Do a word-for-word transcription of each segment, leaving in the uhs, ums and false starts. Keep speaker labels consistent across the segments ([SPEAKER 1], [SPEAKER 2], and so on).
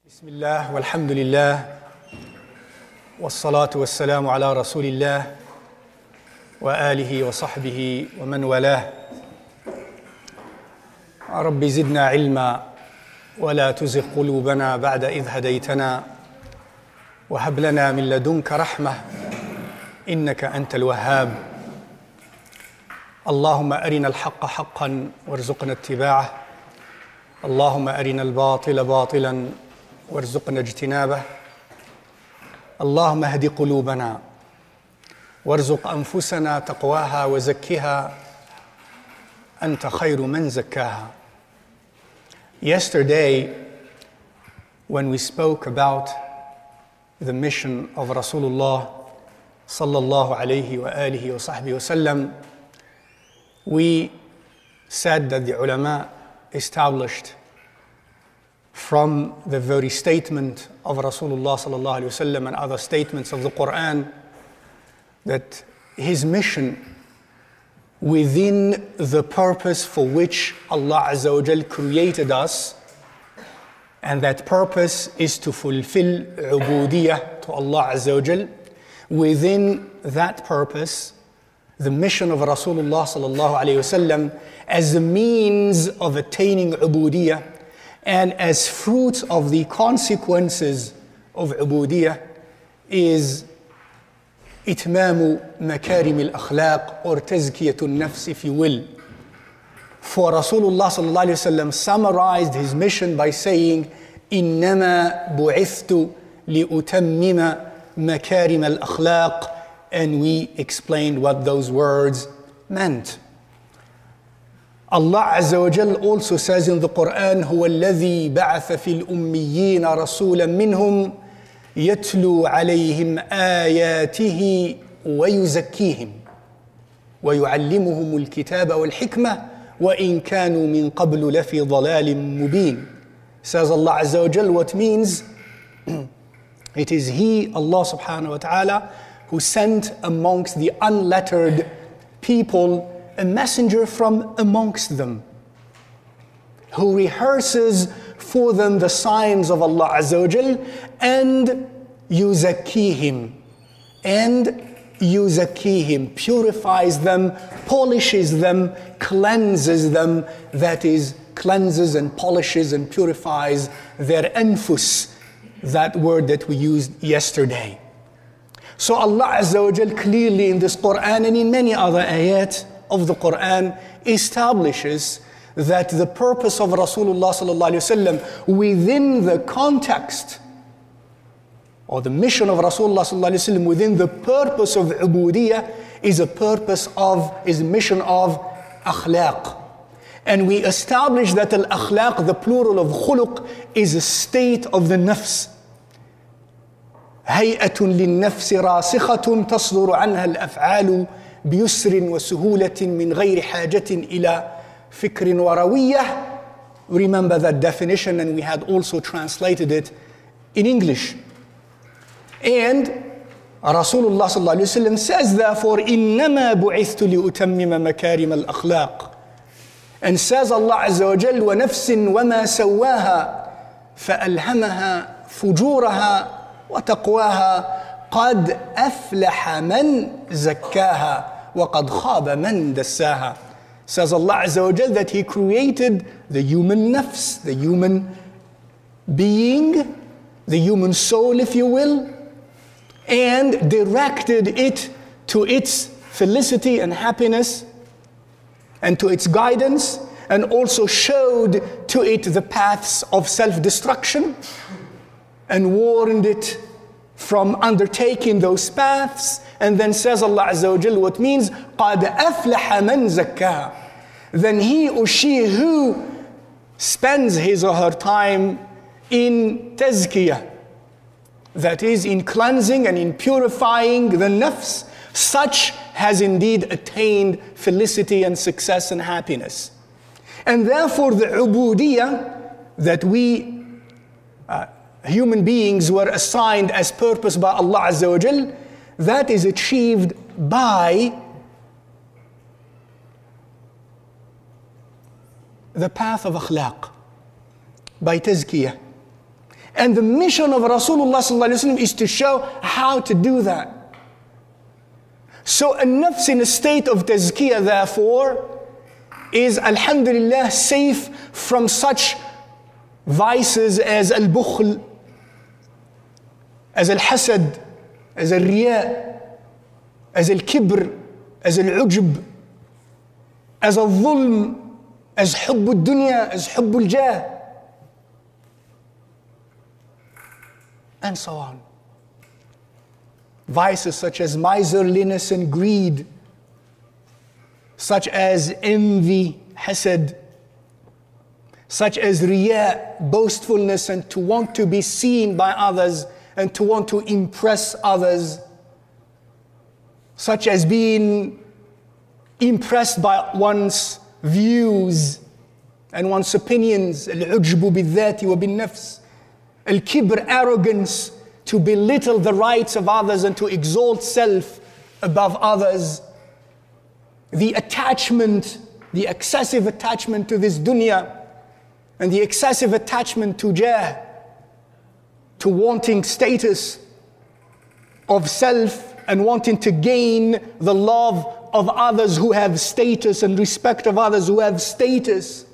[SPEAKER 1] بسم الله والحمد لله والصلاة والسلام على رسول الله وآله وصحبه ومن والاه. رب زدنا علما ولا تزغ قلوبنا بعد إذ هديتنا وهب لنا من لدنك رحمة إنك أنت الوهاب. اللهم أرنا الحق حقا وارزقنا اتباعه، اللهم أرنا الباطل باطلا وارزقنا اجتنابه، اللهم اهد قلوبنا وارزق أنفسنا تقواها وزكها أنت خير من زكاها. Yesterday, when we spoke about the mission of Rasulullah sallallahu alayhi wa alihi wa sahbihi wasallam, we said that the ulama established from the very statement of Rasulullah sallallahu alayhi wa sallam and other statements of the Quran that his mission within the purpose for which Allah Azza wa Jal created us, and that purpose is to fulfill ubudiyah to Allah Azza wa Jal. Within that purpose, the mission of Rasulullah sallallahu alayhi wa sallam as a means of attaining ubudiyah and as fruit of the consequences of ubudiyah is itmamu makarim al-akhlaq, or tazkiyatun nafs, if you will. For Rasulullah sallallahu alayhi wa sallam summarized his mission by saying, إِنَّمَا بُعِثْتُ لِأُتَمِّمَ مَكَارِمَ الْأَخْلَاقِ, and we explained what those words meant. Allah Azza wa Jal also says in the Quran, هُوَ الَّذِي بَعَثَ فِي الْأُمِّيِّينَ رَسُولًا مِّنْهُمْ يَتْلُو عَلَيْهِمْ آيَاتِهِ وَيُزَكِّيهِمْ وَيُعَلِّمُهُمُ الْكِتَابَ وَالْحِكْمَةَ وَإِنْ كَانُوا مِنْ قَبْلُ لَفِي ضَلَالٍ مُبِينٍ. Says Allah Azza wa Jal, what means it is He, Allah subhanahu wa ta'ala, who sent amongst the unlettered people a messenger from amongst them, who rehearses for them the signs of Allah Azza wa Jal, and yuzakkihim, and yuzakkihim, purifies them, polishes them, cleanses them, that is, cleanses and polishes and purifies their anfus, that word that we used yesterday. So Allah Azza wa Jal clearly in this Quran and in many other ayat of the Quran establishes that the purpose of Rasulullah sallallahu alayhi wa sallam within the context or the mission of Rasulullah sallallahu alayhi wa sallam within the purpose of ubudiyah is a purpose of, is a mission of akhlaq. And we established that al-akhlaq, the plural of khuluq, is a state of the nafs. هيئة للنفس راسخة تصدر عنها الأفعال بيسر وسهولة من غير حاجة إلى فكر وروية. Remember that definition, and we had also translated it in English. And Rasulullah sallallahu alayhi wa sallam says therefore, إِنَّمَا بُعِثْتُ لِأُتَمِّمَ مَكَارِمَ الْأَخْلَاقِ, and says Allah Azza wa Jal, وَنَفْسٍ وَمَا سَوَّاهَا فَأَلْهَمَهَا فُجُورَهَا وَتَقْوَاهَا قَدْ أَفْلَحَ مَنْ زَكَّاهَا وَقَدْ خَابَ مَنْ دَسَّاهَا. Says Allah Azza wa Jal that He created the human nafs, the human being, the human soul, if you will, and directed it to its felicity and happiness and to its guidance, and also showed to it the paths of self-destruction and warned it from undertaking those paths. And then says Allah Azza wa Jal what means قَدْ أَفْلَحَ مَنْ زَكَّاهَا, then he or she who spends his or her time in tazkiyah, that is in cleansing and in purifying the nafs, such has indeed attained felicity and success and happiness. And therefore the ubudiyah that we uh, human beings were assigned as purpose by Allah Azza wa Jal, that is achieved by the path of akhlaq, by tazkiyah. And the mission of Rasulullah sallallahu alaihi wasallam is to show how to do that. So a nafs in a state of tazkiyah, therefore, is, alhamdulillah, safe from such vices as al-bukhl, as al-hasad, as al-riya, as al-kibr, as al-ujb, as al-dhulm, as hubb al-dunya, as hubb al-jah, and so on. Vices such as miserliness and greed, such as envy, hasad, such as riya, boastfulness, and to want to be seen by others and to want to impress others, such as being impressed by one's views and one's opinions, al-ujbu bil-dhati wa bil-nafs, al-kibr, arrogance, to belittle the rights of others and to exalt self above others, the attachment, the excessive attachment to this dunya, and the excessive attachment to jah, to wanting status of self and wanting to gain the love of others who have status and respect of others who have status.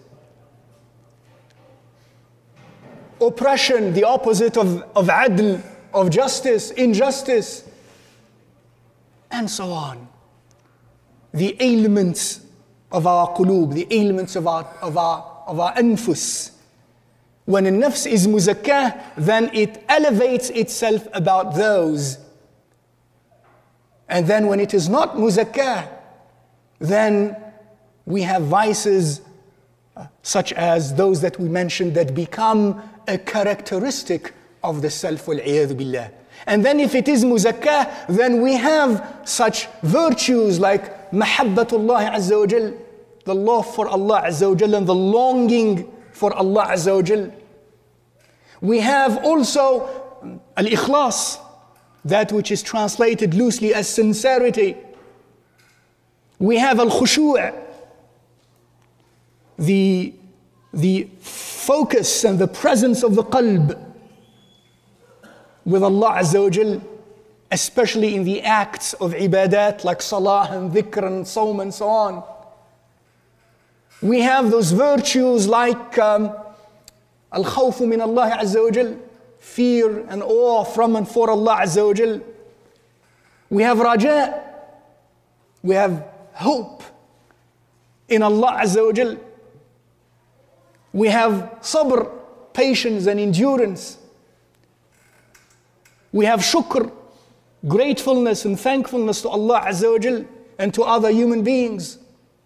[SPEAKER 1] Oppression, the opposite of, of adl, of justice, injustice, and so on. The ailments of our qulub, the ailments of our, of our, of our anfus. When a nafs is muzakkah, then it elevates itself about those. And then when it is not muzakkah, then we have vices uh, such as those that we mentioned that become a characteristic of the self, wal-'iyadhu billah. And then if it is muzakkah, then we have such virtues like mahabbatullah azza wa jal, the love for Allah azza wa jal and the longing for Allah azza wa jal. We have also al-ikhlas, that which is translated loosely as sincerity. We have al-khushu', the, the focus and the presence of the qalb with Allah Azza wa Jal, especially in the acts of ibadat like salah and dhikr and sawm and so on. We have those virtues like um, al-khawfu min Allah Azza wa Jal, fear and awe from and for Allah Azza wa Jal. We have raja, we have hope in Allah Azza wa Jal. We have sabr, patience and endurance. We have shukr, gratefulness and thankfulness to Allah Azza wa Jal and to other human beings.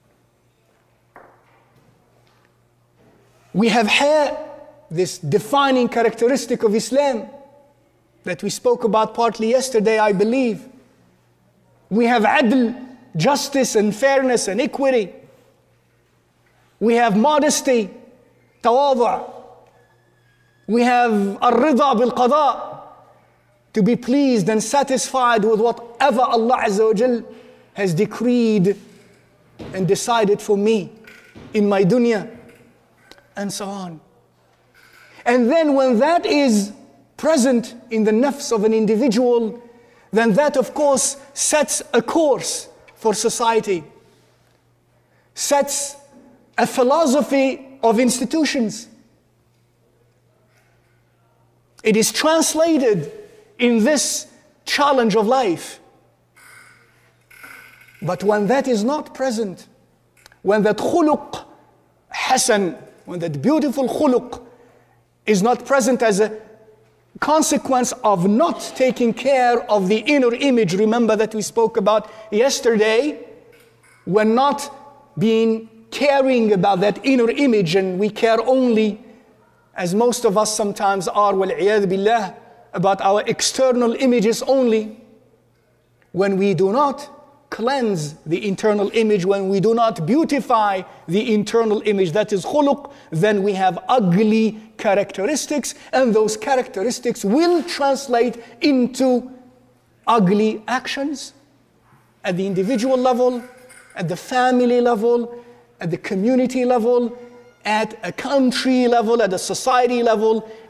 [SPEAKER 1] We have haya, this defining characteristic of Islam that we spoke about partly yesterday, I believe. We have adl, justice and fairness and equity. We have modesty, tawadu'. We have ar-rida bil-qada', to be pleased and satisfied with whatever Allah Azza wa Jal has decreed and decided for me in my dunya, and so on. And then when that is present in the nafs of an individual, then that of course sets a course for society, sets a philosophy of institutions. It is translated in this challenge of life. But when that is not present, when that khuluq hasan, when that beautiful khuluq is not present as a consequence of not taking care of the inner image, remember that we spoke about yesterday, when not being caring about that inner image, and we care only, as most of us sometimes are, wal-'iyadhu billah, about our external images only. When we do not cleanse the internal image, when we do not beautify the internal image, that is khuluq, then we have ugly characteristics, and those characteristics will translate into ugly actions at the individual level, at the family level, at the community level, at a country level, at a society level,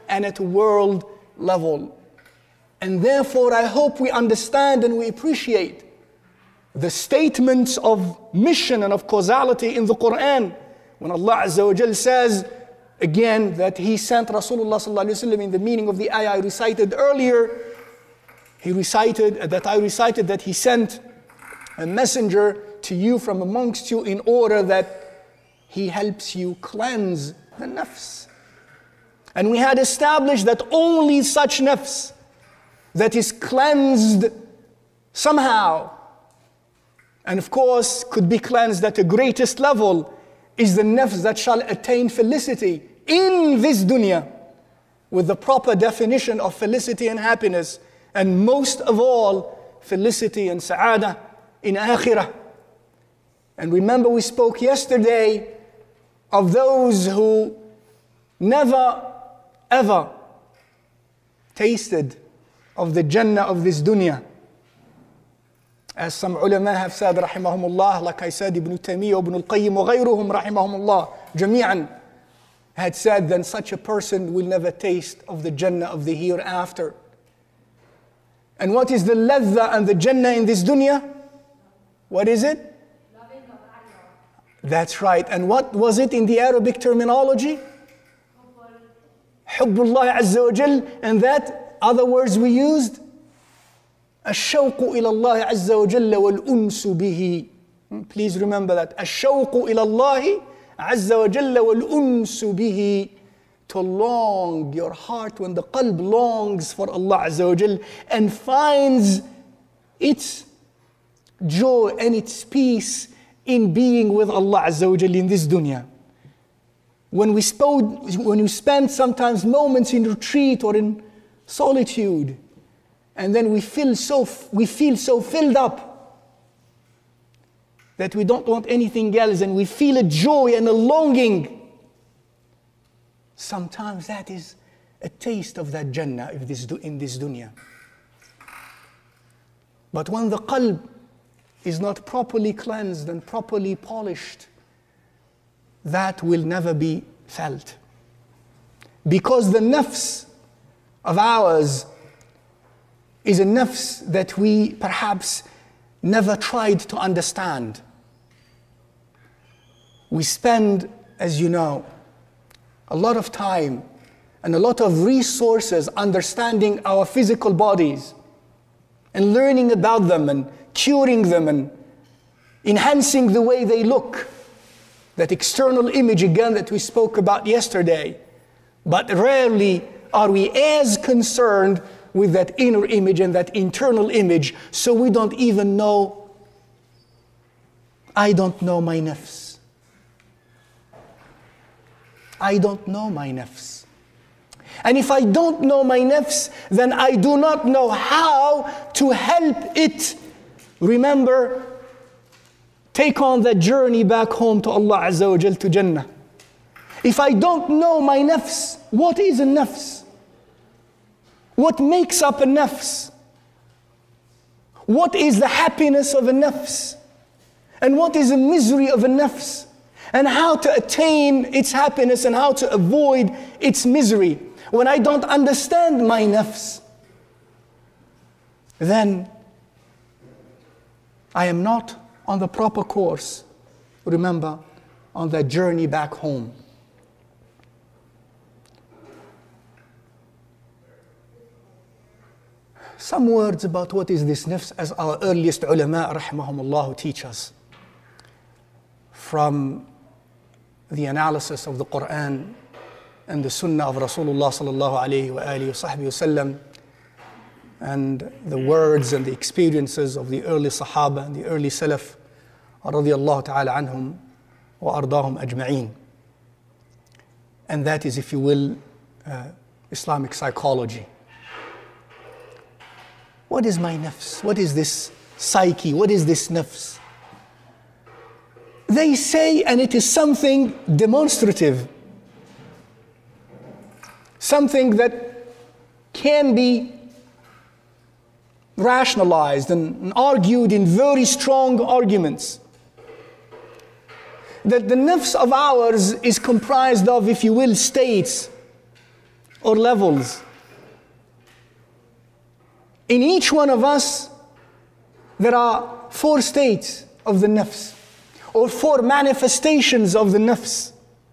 [SPEAKER 1] and at a world level. And therefore, I hope we understand and we appreciate the statements of mission and of causality in the Quran. When Allah Azza wa Jal says, again, that He sent Rasulullah Sallallahu Alaihi Wasallam in the meaning of the ayah I recited earlier, He recited, that I recited that He sent a messenger to you from amongst you in order that he helps you cleanse the nafs. And we had established that only such nafs that is cleansed somehow, and of course could be cleansed at the greatest level, is the nafs that shall attain felicity in this dunya, with the proper definition of felicity and happiness, and most of all, felicity and sa'adah in akhirah. And remember, we spoke yesterday of those who never ever tasted of the Jannah of this dunya. As some ulama have said, rahimahumullah, like I said, Ibn Taymiyyah, Ibn al-Qayyim, wa ghayruhum, rahimahumullah, jami'an, had said, then such a person will never taste of the Jannah of the hereafter. And what is the ladha and the Jannah in this dunya? What is it? That's right. And what was it in the Arabic terminology? Hubbullah Azza wa Jal. And that, other words we used? الشوق إلى الله عز وجل والأنس به. Please remember that. الشوق إلى الله عز وجل والأنس به. To long your heart, when the qalb longs for Allah Azza wa Jal and finds its joy and its peace in being with Allah Azza wa Jal in this dunya. When we, spoke, when we spend sometimes moments in retreat or in solitude, and then we feel so we feel so filled up that we don't want anything else, and we feel a joy and a longing. Sometimes that is a taste of that Jannah in this dunya. But when the qalb is not properly cleansed and properly polished, that will never be felt. Because the nafs of ours is a nafs that we perhaps never tried to understand. We spend, as you know, a lot of time and a lot of resources understanding our physical bodies and learning about them and curing them and enhancing the way they look. That external image again that we spoke about yesterday. But rarely are we as concerned with that inner image and that internal image, so we don't even know, I don't know my nafs. I don't know my nafs. And if I don't know my nafs, then I do not know how to help it, remember, take on that journey back home to Allah Azza wa Jal, to Jannah. If I don't know my nafs, what is a nafs? What makes up a nafs? What is the happiness of a nafs? And what is the misery of a nafs? And how to attain its happiness and how to avoid its misery. When I don't understand my nafs, then I am not on the proper course, remember, on that journey back home. Some words about what is this nafs, as our earliest ulama, rahimahumullah, teach us. From the analysis of the Quran and the Sunnah of Rasulullah sallallahu alayhi wa alihi wa sahbihi wasallam, and the words and the experiences of the early Sahaba and the early Salaf, radiyallahu ta'ala anhum wa ardahum ajma'een. And that is, if you will, uh, Islamic psychology. What is my nafs? What is this psyche? What is this nafs? They say, and it is something demonstrative, something that can be rationalized and argued in very strong arguments. That the nafs of ours is comprised of, if you will, states or levels. In each one of us, there are four states of the nafs, or four manifestations of the nafs.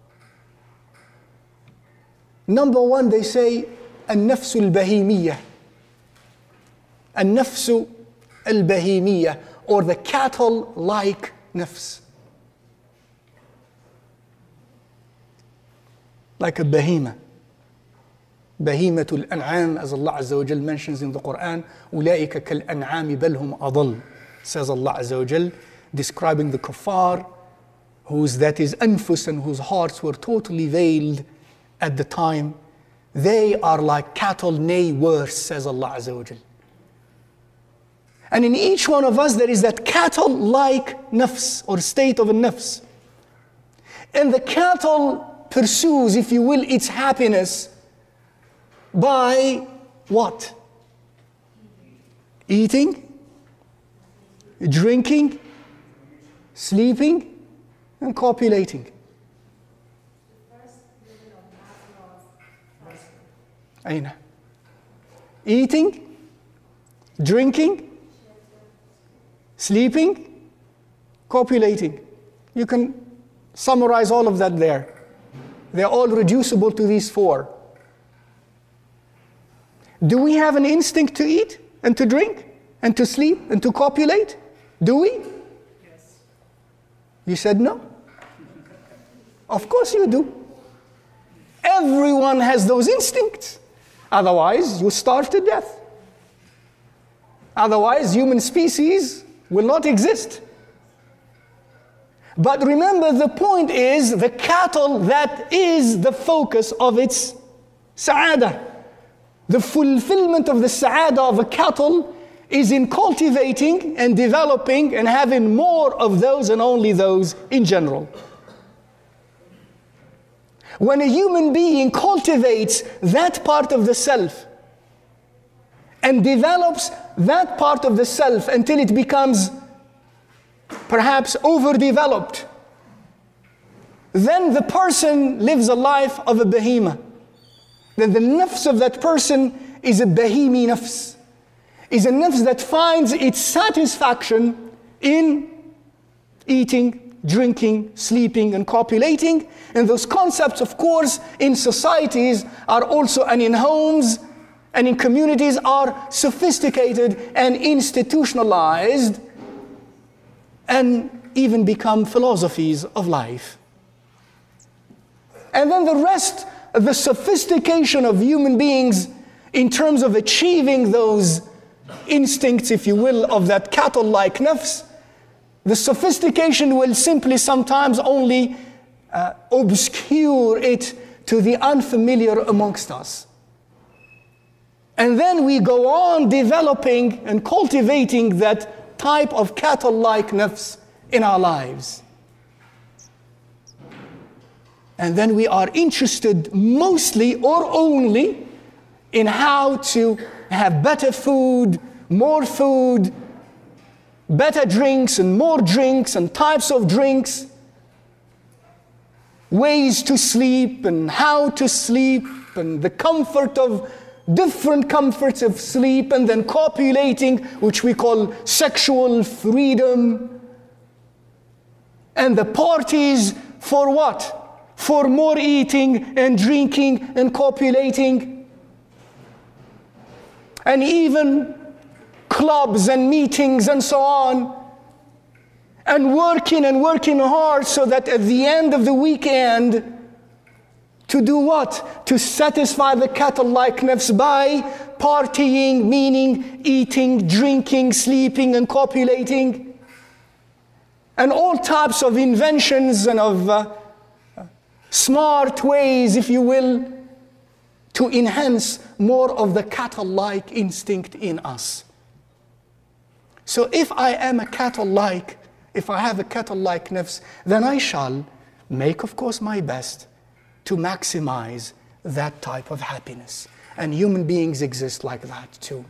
[SPEAKER 1] Number one, they say, النفس البهيمية. النفس البهيمية, or the cattle-like nafs. Like a behemoth. بهيمة الأنعام, as Allah Azza wa Jal mentions in the Quran, أولئك كالأنعام بل هم أضل, says Allah Azza wa Jal, describing the kuffar, whose that is anfus and whose hearts were totally veiled at the time. They are like cattle, nay worse, says Allah Azza wa Jal. And in each one of us there is that cattle-like nafs, or state of a nafs. And the cattle pursues, if you will, its happiness by what? Eating, drinking, sleeping, and copulating. Aina. Eating, drinking, sleeping, copulating. You can summarize all of that there. They're all reducible to these four. Do we have an instinct to eat and to drink and to sleep and to copulate? Do we? Yes. You said no? Of course you do. Everyone has those instincts. Otherwise, you starve to death. Otherwise, human species will not exist. But remember, the point is the cattle that is the focus of its sa'adah. The fulfillment of the sa'adah of a cattle is in cultivating and developing and having more of those and only those in general. When a human being cultivates that part of the self and develops that part of the self until it becomes perhaps overdeveloped, then the person lives a life of a behemoth. Then the nafs of that person is a bahimi nafs, is a nafs that finds its satisfaction in eating, drinking, sleeping, and copulating. And those concepts, of course, in societies are also, and in homes and in communities, are sophisticated and institutionalized and even become philosophies of life. And then the rest, the sophistication of human beings in terms of achieving those instincts, if you will, of that cattle-like nafs, the sophistication will simply sometimes only uh, obscure it to the unfamiliar amongst us. And then we go on developing and cultivating that type of cattle-like nafs in our lives. And then we are interested mostly or only in how to have better food, more food, better drinks and more drinks and types of drinks, ways to sleep and how to sleep and the comfort of different comforts of sleep, and then copulating, which we call sexual freedom, and the parties for what? For more eating and drinking and copulating, and even clubs and meetings and so on, and working and working hard so that at the end of the weekend, to do what? To satisfy the cattle-like nafs by partying, meaning eating, drinking, sleeping, and copulating, and all types of inventions and of uh, smart ways, if you will, to enhance more of the cattle-like instinct in us. So if I am a cattle-like, if I have a cattle-like nafs, then I shall make, of course, my best to maximize that type of happiness. And human beings exist like that too.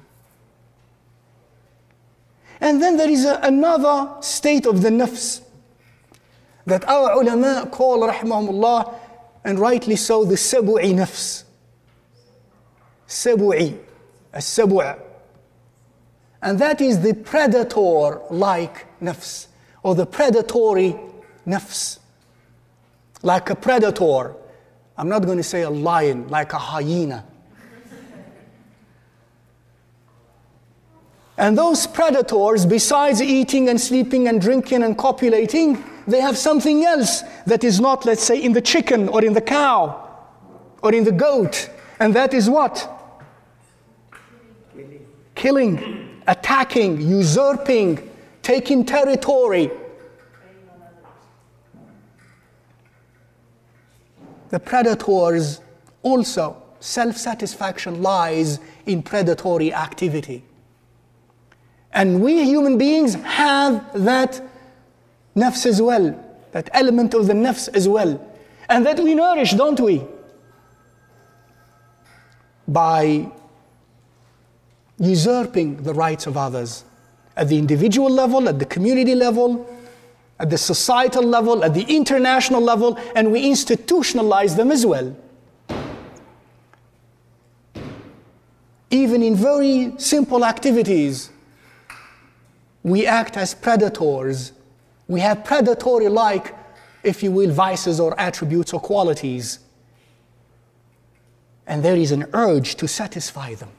[SPEAKER 1] And then there is a, another state of the nafs that our ulama call, rahimahumullah, and rightly so, the sabu'i nafs. سبعي, السبع. And that is the predator-like nafs, or the predatory nafs. Like a predator. I'm not going to say a lion, like a hyena. And those predators, besides eating and sleeping and drinking and copulating, they have something else that is not, let's say, in the chicken or in the cow or in the goat. And that is what? Killing, Killing attacking, usurping, taking territory. The predators also, self-satisfaction lies in predatory activity. And we human beings have that nafs as well, that element of the nafs as well. And that we nourish, don't we? By usurping the rights of others at the individual level, at the community level, at the societal level, at the international level, and we institutionalize them as well. Even in very simple activities, we act as predators. We have predatory-like, if you will, vices or attributes or qualities. And there is an urge to satisfy them.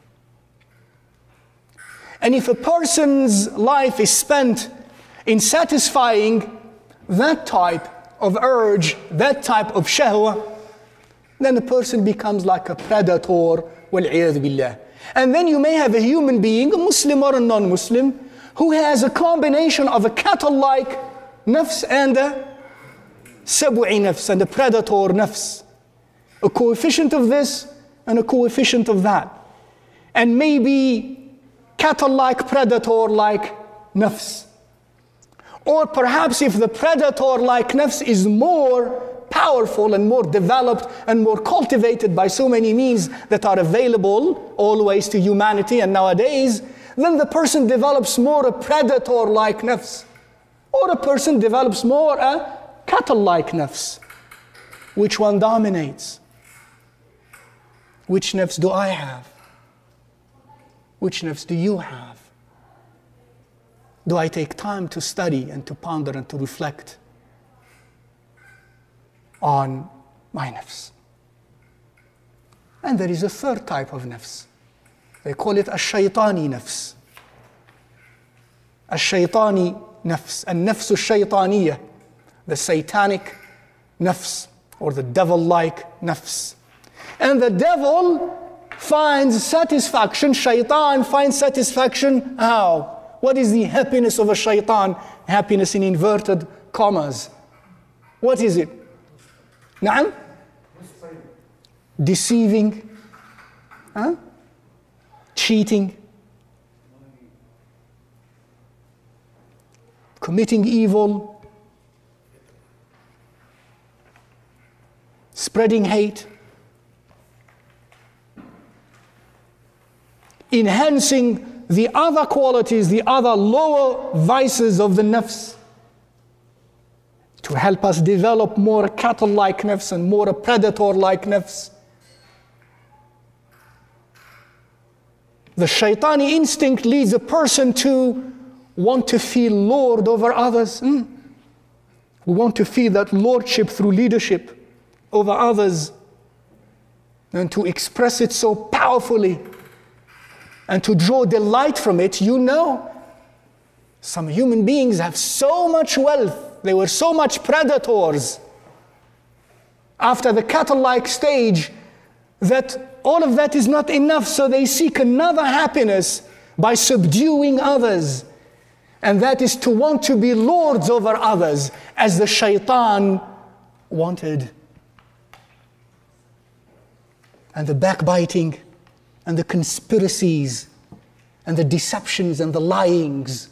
[SPEAKER 1] And if a person's life is spent in satisfying that type of urge, that type of shahwa, then the person becomes like a predator, wal-'iyadhu billah. And then you may have a human being, a Muslim or a non-Muslim, who has a combination of a cattle-like nafs and a sab'i nafs, and a predator nafs. A coefficient of this and a coefficient of that. And maybe cattle-like, predator-like nafs. Or perhaps if the predator-like nafs is more powerful and more developed and more cultivated by so many means that are available always to humanity and nowadays, then the person develops more a predator-like nafs. Or a person develops more a cattle-like nafs. Which one dominates? Which nafs do I have? Which nafs do you have? Do I take time to study and to ponder and to reflect on my nafs? And there is a third type of nafs. They call it الشيطاني نفس. الشيطاني نفس. النفس الشيطانية. The satanic nafs, or the devil-like nafs. And the devil finds satisfaction, shaitan finds satisfaction how? What is the happiness of a shaitan? Happiness in inverted commas. What is it? نعم? Deceiving. Huh? Cheating, committing evil, spreading hate, enhancing the other qualities, the other lower vices of the nafs, to help us develop more cattle-like nafs and more predator-like nafs. The shaitani instinct leads a person to want to feel lord over others. Mm. We want to feel that lordship through leadership over others, and to express it so powerfully and to draw delight from it. You know, some human beings have so much wealth, they were so much predators after the cattle-like stage, that all of that is not enough, so they seek another happiness by subduing others. And that is to want to be lords over others, as the shaitan wanted. And the backbiting, and the conspiracies, and the deceptions, and the lyings,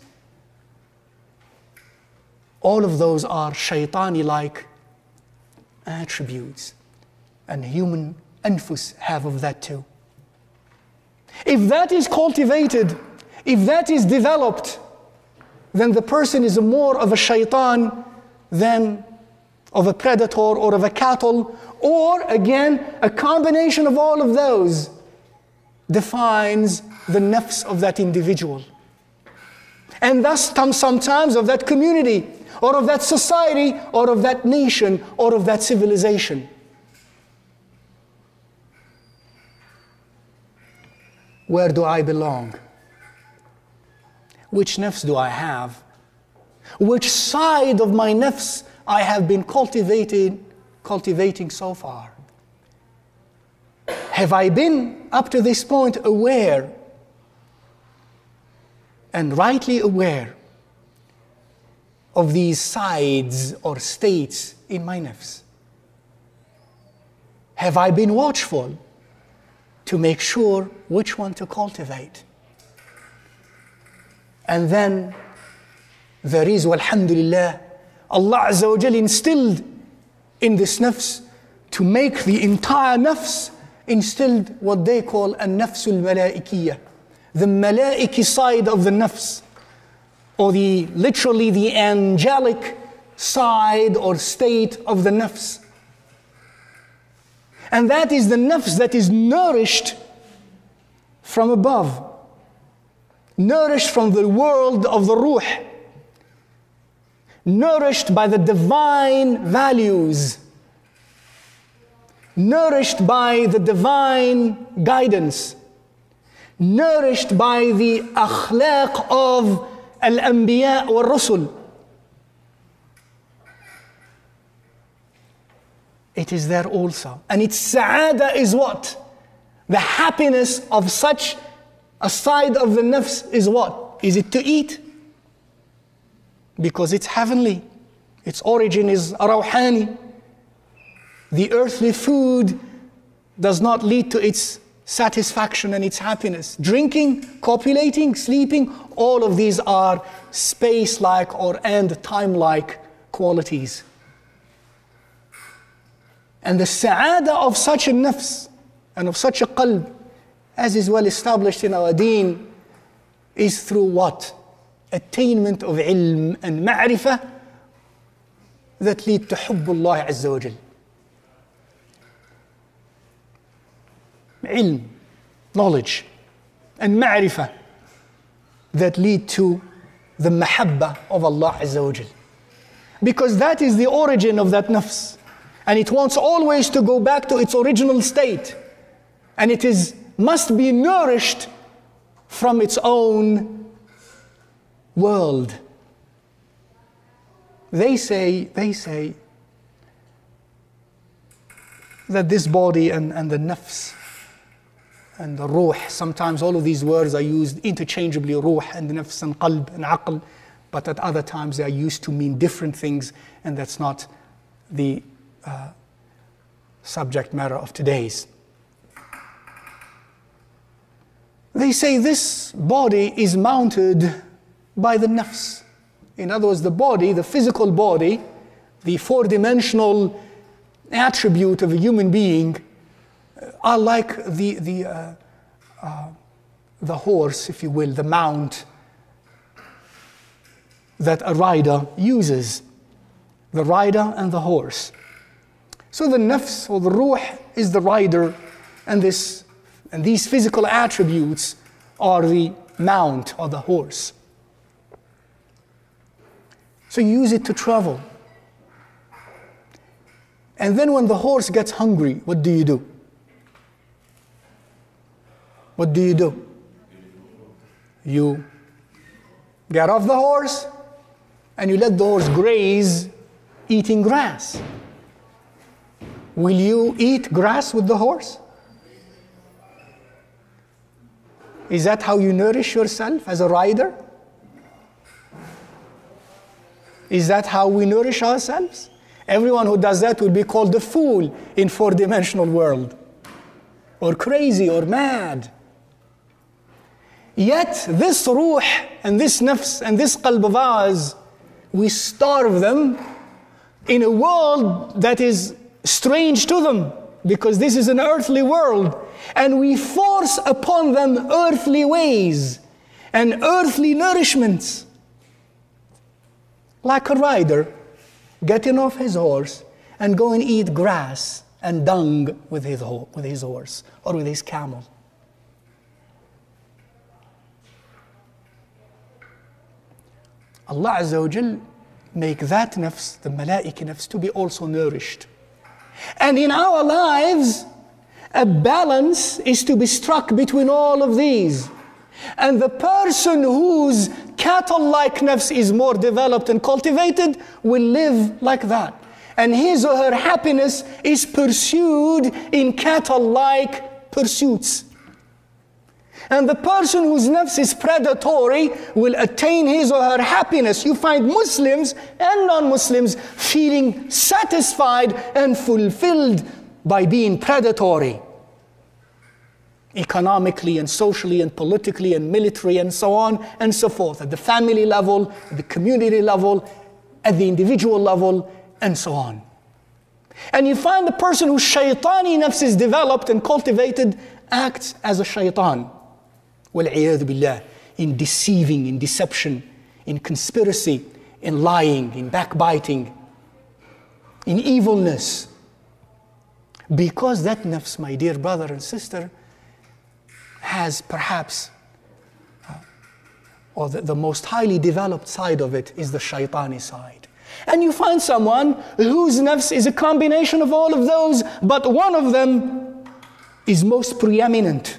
[SPEAKER 1] all of those are shaitani-like attributes. And human anfus have of that too. If that is cultivated, if that is developed, then the person is more of a shaitan than of a predator or of a cattle, or again, a combination of all of those. defines the nafs of that individual. And thus sometimes of that community, or of that society, or of that nation, or of that civilization. Where do I belong? Which nafs do I have? Which side of my nafs I have been cultivating, cultivating so far? Have I been up to this point aware and rightly aware of these sides or states in my nafs? Have I been watchful to make sure which one to cultivate? And then there is, walhamdulillah, Allah Azza wa Jal instilled in this nafs to make the entire nafs, instilled what they call an-nafsul malaikiyah, the malaiki side of the nafs, or the literally the angelic side or state of the nafs. And that is the nafs that is nourished from above, nourished from the world of the ruh, nourished by the divine values, nourished by the divine guidance, nourished by the akhlaq of al-anbiya wal-rusul. It is there also. And its sa'ada is what? The happiness of such a side of the nafs is what? Is it to eat? Because it's heavenly. Its origin is rawhani. The earthly food does not lead to its satisfaction and its happiness. Drinking, copulating, sleeping, all of these are space-like or and time-like qualities. And the sa'ada of such a nafs and of such a qalb, as is well established in our deen, is through what? Attainment of ilm and ma'rifah that lead to hubbullah Azza wa Jal. Ilm, knowledge, and ma'rifah that lead to the mahabba of Allah Azza wa Jal. Because that is the origin of that nafs. And it wants always to go back to its original state. And it is must be nourished from its own world. They say, they say that this body and, and the nafs and the ruh, sometimes all of these words are used interchangeably, ruh and nafs and qalb and aql, but at other times they are used to mean different things, and that's not the uh, subject matter of today's. They say this body is mounted by the nafs. In other words, the body, the physical body, the four-dimensional attribute of a human being, are like the, the, uh, uh, the horse, if you will, the mount that a rider uses. The rider and the horse. So the nafs or the ruh is the rider, and, this, and these physical attributes are the mount or the horse. So you use it to travel. And then when the horse gets hungry, what do you do? What do you do? You get off the horse and you let the horse graze eating grass. Will you eat grass with the horse? Is that how you nourish yourself as a rider? Is that how we nourish ourselves? Everyone who does that will be called a fool in four-dimensional world, or crazy or mad. Yet this ruh and this nafs and this qalb of ours, we starve them in a world that is strange to them, because this is an earthly world, and we force upon them earthly ways and earthly nourishments. Like a rider getting off his horse and go and eat grass and dung with his, ho- with his horse or with his camel. Allah Azza wa Jal make that nafs, the malaika nafs, to be also nourished. And in our lives, a balance is to be struck between all of these. And the person whose cattle-like nafs is more developed and cultivated will live like that. And his or her happiness is pursued in cattle-like pursuits. And the person whose nafs is predatory will attain his or her happiness. You find Muslims and non-Muslims feeling satisfied and fulfilled by being predatory. Economically and socially and politically and military and so on and so forth. At the family level, at the community level, at the individual level, and so on. And you find the person whose shaitani nafs is developed and cultivated acts as a shaitan. Wal-'iyadhu billah, in deceiving, in deception, in conspiracy, in lying, in backbiting, in evilness. Because that nafs, my dear brother and sister, has perhaps, uh, or the, the most highly developed side of it is the shaitani side. And you find someone whose nafs is a combination of all of those, but one of them is most preeminent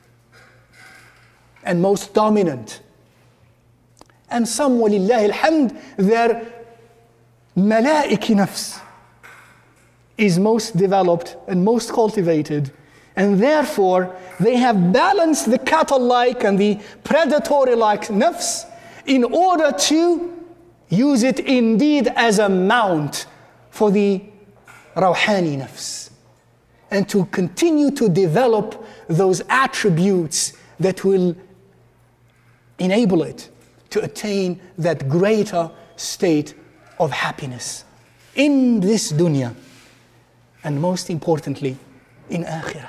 [SPEAKER 1] and most dominant. And some, walillahi alhamd, their malaiki nafs is most developed and most cultivated, and therefore they have balanced the cattle-like and the predatory-like nafs in order to use it indeed as a mount for the rawhani nafs, and to continue to develop those attributes that will enable it to attain that greater state of happiness in this dunya, and most importantly in akhirah.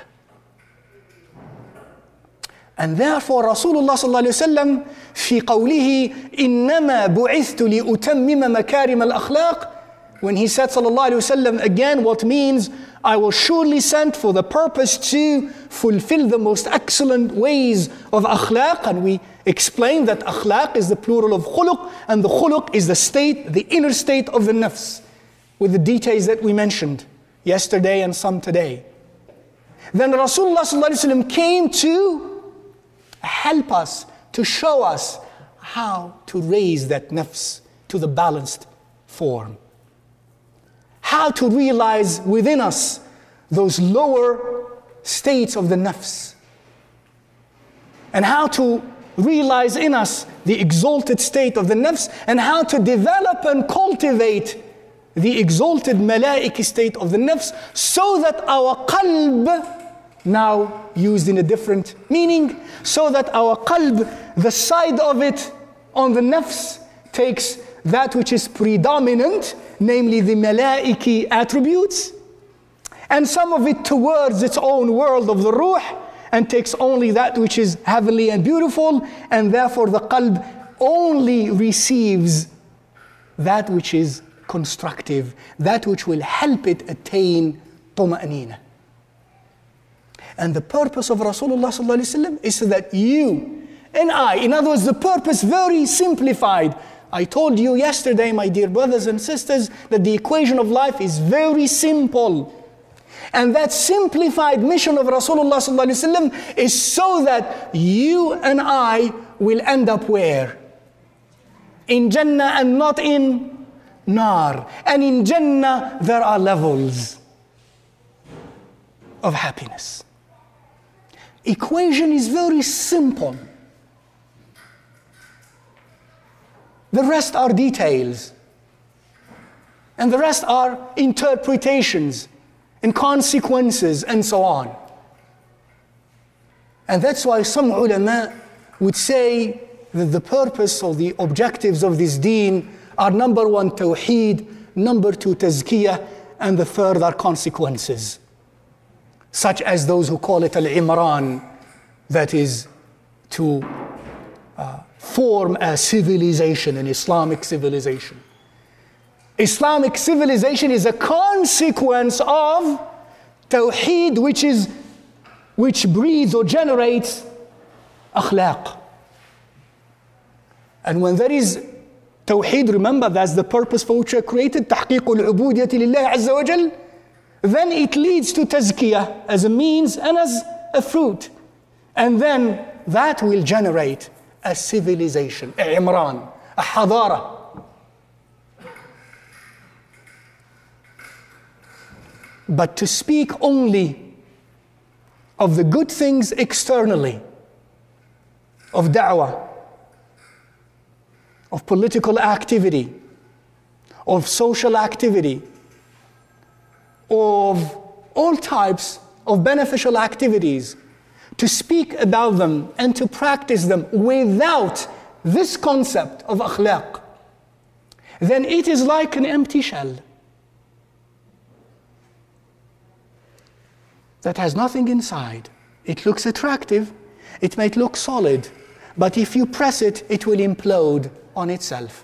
[SPEAKER 1] And therefore Rasulullah sallallahu alayhi wa sallam في قوله إنما بعثت لأتمم مكارم الأخلاق, when he said sallallahu alayhi wa sallam again, what means I was surely sent for the purpose to fulfill the most excellent ways of akhlaq. And we explained that akhlaq is the plural of khuluq, and the khuluq is the state, the inner state of the nafs, with the details that we mentioned yesterday and some today. Then Rasulullah sallallahu alayhi wa sallam came to help us, to show us how to raise that nafs to the balanced form. How to realize within us those lower states of the nafs. And how to realize in us the exalted state of the nafs, and how to develop and cultivate the exalted malaiki state of the nafs, so that our qalb, now used in a different meaning, so that our qalb, the side of it on the nafs, takes that which is predominant, namely the malaiki attributes, and some of it towards its own world of the ruh, and takes only that which is heavenly and beautiful, and therefore the qalb only receives that which is constructive, that which will help it attain tuma'nina. And the purpose of Rasulullah sallallahu alaihi wasallam is so that you and I, in other words, the purpose very simplified. I told you yesterday, my dear brothers and sisters, that the equation of life is very simple. And that simplified mission of Rasulullah sallallahu alaihi wasallam is so that you and I will end up where? In Jannah and not in Nar. And in Jannah there are levels of happiness. Equation is very simple. The rest are details. And the rest are interpretations and consequences and so on. And that's why some ulama would say that the purpose or the objectives of this deen are number one, tawheed, number two, tazkiyah, and the third are consequences. Such as those who call it al-imran, that is to uh, form a civilization, an Islamic civilization. Islamic civilization is a consequence of tawheed, which is which breeds or generates akhlaq. And when there is Tawheed, remember, that's the purpose for which we are created, تحقيق العبودية لله عز وجل. Then it leads to tazkiyah as a means and as a fruit. And then that will generate a civilization, a Imran, a hadara. But to speak only of the good things externally, of da'wah, of political activity, of social activity, of all types of beneficial activities, to speak about them and to practice them without this concept of akhlaq, then it is like an empty shell that has nothing inside. It looks attractive, it might look solid, but if you press it, it will implode on itself.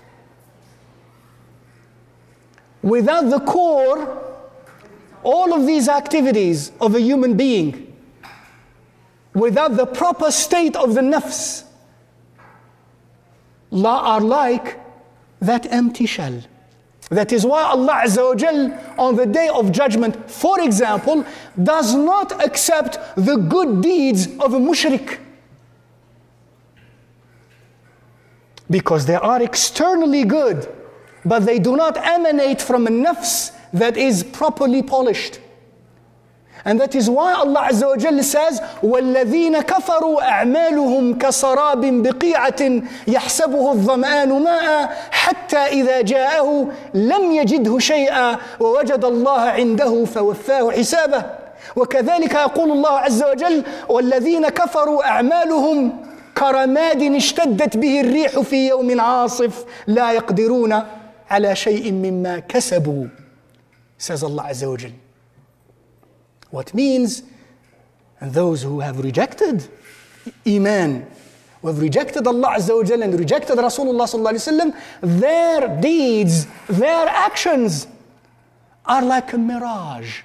[SPEAKER 1] Without the core, all of these activities of a human being, without the proper state of the nafs, are like that empty shell. That is why Allah Azza wa Jal on the day of judgment, for example, does not accept the good deeds of a mushrik, because they are externally good, but they do not emanate from a nafs that is properly polished. And that is why Allah Azza wa Jalla says, وَالَّذِينَ كَفَرُوا أَعْمَالُهُمْ كَسَرَابٍ بِقِيعَةٍ يَحْسَبُهُ الظَّمْآنُ مَاءً حَتَّى إِذَا جَاءَهُ لَمْ يَجِدْهُ شَيْئًا وَوَجَدَ اللَّهَ عِنْدَهُ فَوَفَّاهُ حِسَابَهُ وكذلك يقول الله عز وجل والذين كفروا أعمالهم كرماد اشتدت به الريح في يوم عاصف لا يقدرون على شيء مما كسبوا, says Allah Azza wa Jal. What means, and those who have rejected Iman, who have rejected Allah Azza wa Jal and rejected Rasulullah Sallallahu Alaihi Wasallam, their deeds, their actions are like a mirage.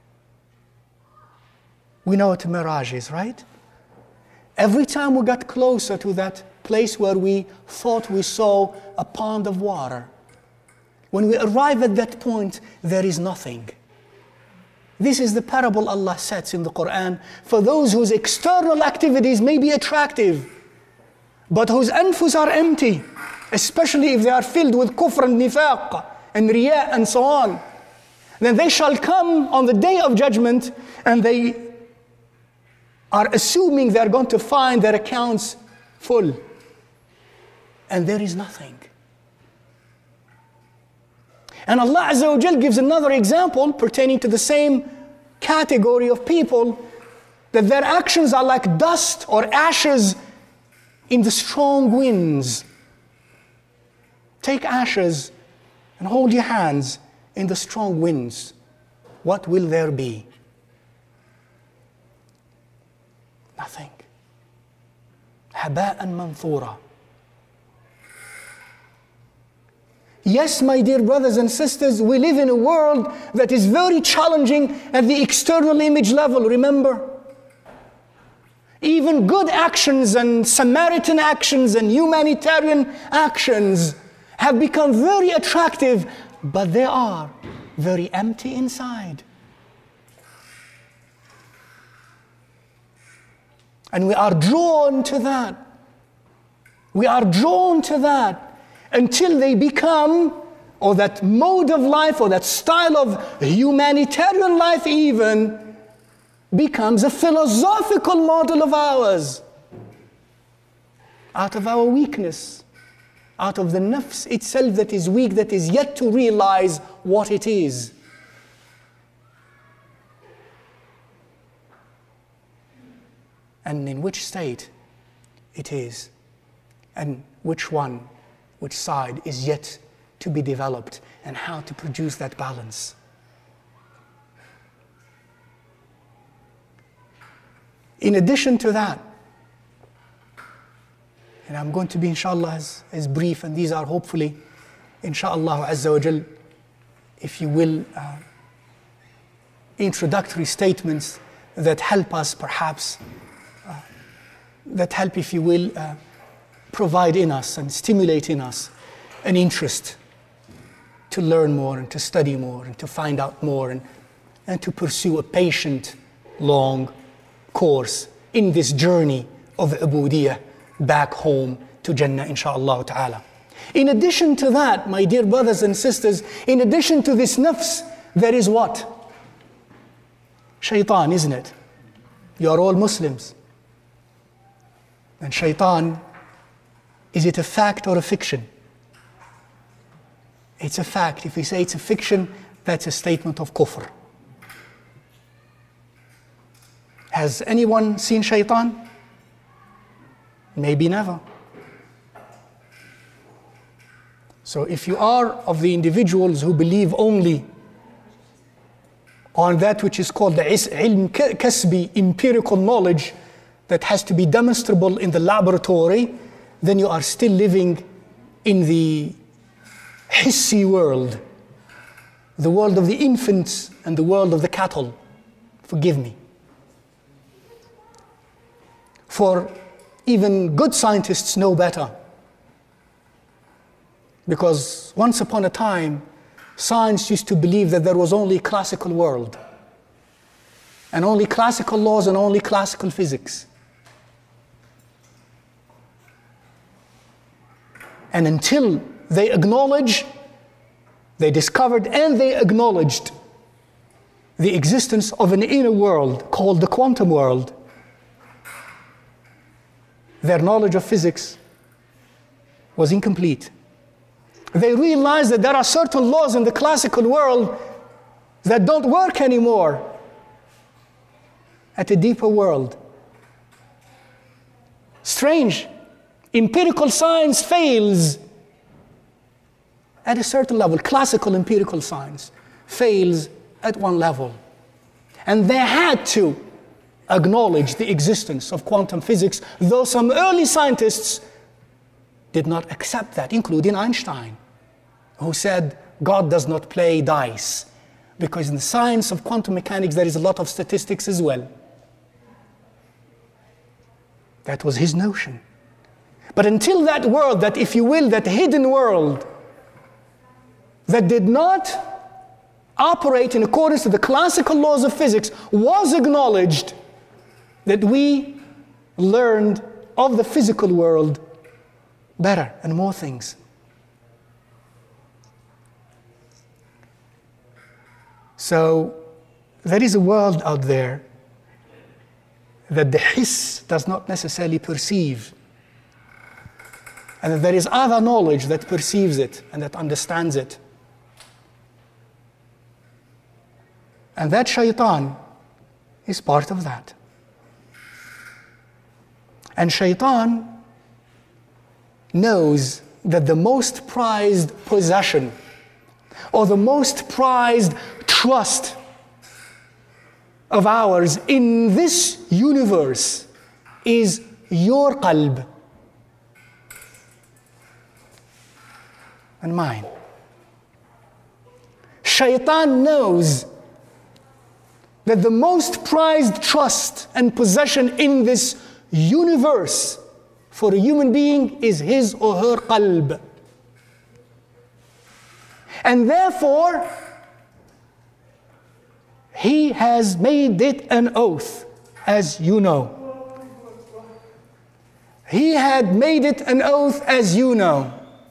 [SPEAKER 1] We know what a mirage is, right? Every time we got closer to that place where we thought we saw a pond of water, when we arrive at that point, there is nothing. This is the parable Allah sets in the Quran for those whose external activities may be attractive, but whose anfus are empty, especially if they are filled with kufr and nifaq and riya and so on. Then they shall come on the day of judgment and they are assuming they are going to find their accounts full. And there is nothing. And Allah Azza wa Jal gives another example pertaining to the same category of people, that their actions are like dust or ashes in the strong winds. Take ashes and hold your hands in the strong winds. What will there be? Nothing. Haba'an manthura. Yes, my dear brothers and sisters, we live in a world that is very challenging at the external image level, remember? Even good actions and Samaritan actions and humanitarian actions have become very attractive, but they are very empty inside. And we are drawn to that. We are drawn to that. Until they become, or that mode of life, or that style of humanitarian life even, becomes a philosophical model of ours. Out of our weakness, out of the nafs itself that is weak, that is yet to realize what it is. And in which state it is, and which one, which side is yet to be developed, and how to produce that balance. In addition to that, and I'm going to be inshallah as, as brief, and these are hopefully inshallah Azza wa Jal, if you will, uh, introductory statements that help us perhaps, uh, that help, if you will, uh, provide in us and stimulate in us an interest to learn more and to study more and to find out more and, and to pursue a patient, long course in this journey of ubudiyah back home to Jannah, inshaAllah ta'ala. In addition to that, my dear brothers and sisters, in addition to this nafs, there is what? Shaitan, isn't it? You are all Muslims. And shaitan, is it a fact or a fiction? It's a fact. If we say it's a fiction, that's a statement of kufr. Has anyone seen shaitan? Maybe never. So if you are of the individuals who believe only on that which is called the ilm kasbi, empirical knowledge that has to be demonstrable in the laboratory, then you are still living in the hissi world, the world of the infants and the world of the cattle. Forgive me. For even good scientists know better. Because once upon a time, science used to believe that there was only classical world, and only classical laws and only classical physics. And until they acknowledge, they discovered and they acknowledged the existence of an inner world called the quantum world, their knowledge of physics was incomplete. They realized that there are certain laws in the classical world that don't work anymore at a deeper world. Strange. Empirical science fails at a certain level. Classical empirical science fails at one level. And they had to acknowledge the existence of quantum physics, though some early scientists did not accept that, including Einstein, who said God does not play dice, because in the science of quantum mechanics there is a lot of statistics as well. That was his notion. But until that world, that if you will, that hidden world that did not operate in accordance to the classical laws of physics was acknowledged, that we learned of the physical world better and more things. So there is a world out there that the hiss does not necessarily perceive, and that there is other knowledge that perceives it and that understands it. And that shaitan is part of that. And shaitan knows that the most prized possession or the most prized trust of ours in this universe is your qalb and mine. Shaitan knows that the most prized trust and possession in this universe for a human being is his or her qalb. And therefore, he has made it an oath, as you know. He had made it an oath, as you know.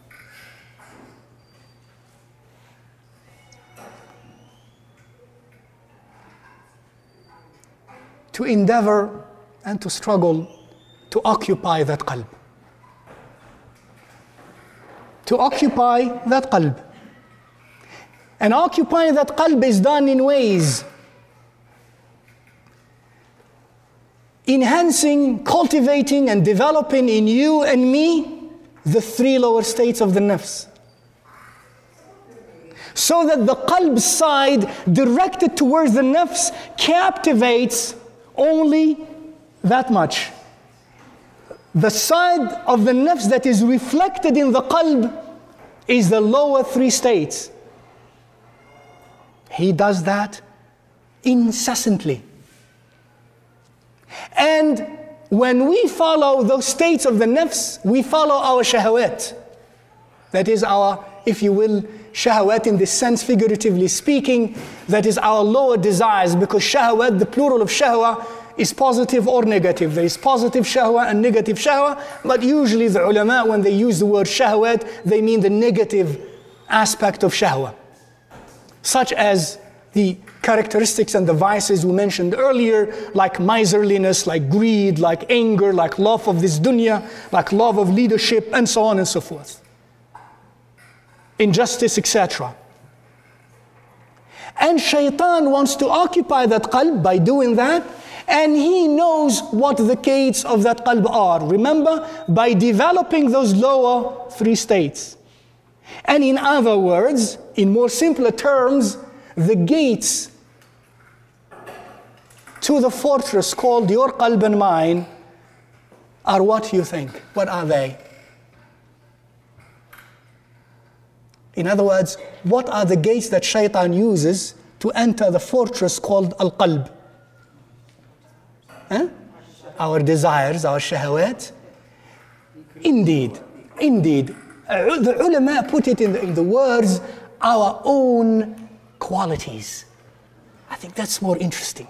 [SPEAKER 1] To endeavor and to struggle to occupy that qalb. To occupy that qalb. And occupying that qalb is done in ways enhancing, cultivating, and developing in you and me the three lower states of the nafs. So that the qalb side directed towards the nafs captivates only that much. The side of the nafs that is reflected in the qalb is the lower three states. He does that incessantly. And when we follow those states of the nafs, we follow our shahawat. That is our, if you will, shahawat in this sense, figuratively speaking, that is our lower desires, because shahawat, the plural of shahwa, is positive or negative. There is positive shahwa and negative shahwa, but usually the ulama, when they use the word shahawat, they mean the negative aspect of shahwa, such as the characteristics and the vices we mentioned earlier, like miserliness, like greed, like anger, like love of this dunya, like love of leadership, and so on and so forth. Injustice, et cetera. And shaitan wants to occupy that qalb by doing that, and he knows what the gates of that qalb are. Remember, by developing those lower three states. And in other words, in more simpler terms, the gates to the fortress called your qalb and mine are what you think. What are they? In other words, what are the gates that shaitan uses to enter the fortress called al-qalb? Huh? Our desires, our shahawat. Indeed, indeed. Uh, the ulama put it in the, in the words, our own qualities. I think that's more interesting.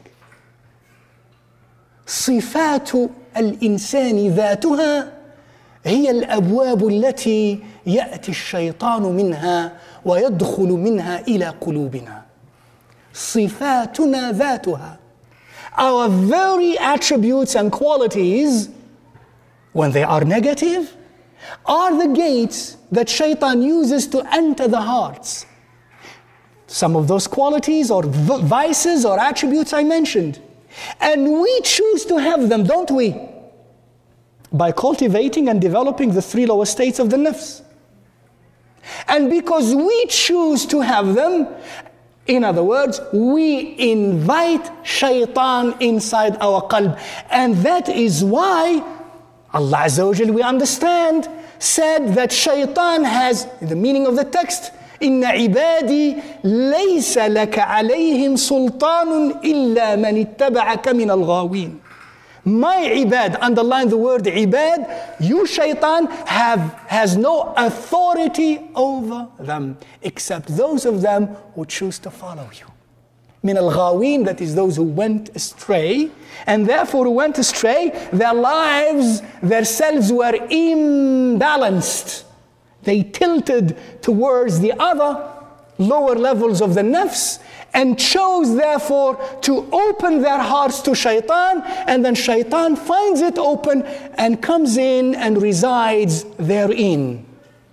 [SPEAKER 1] صفات الإنسان ذاتها هي الأبواب التي يأتي الشيطان منها ويدخل منها إلى قلوبنا. صفاتنا ذاتها. Our very attributes and qualities, when they are negative, are the gates that shaitan uses to enter the hearts. Some of those qualities or vices or attributes I mentioned. And we choose to have them, don't we? By cultivating and developing the three lower states of the nafs. And because we choose to have them, in other words, we invite shaitan inside our qalb. And that is why Allah Azza wa Jal, we understand, said that shaitan has, in the meaning of the text, إن عبادي ليس لك عليهم سلطان إلا من اتبعك من الغاوين. My ibad, underline the word ibad, you shaitan have, has no authority over them, except those of them who choose to follow you. من الغاوين, that is those who went astray, and therefore who went astray, their lives, their selves were imbalanced. They tilted towards the other lower levels of the nafs and chose therefore to open their hearts to shaitan, and then shaitan finds it open and comes in and resides therein.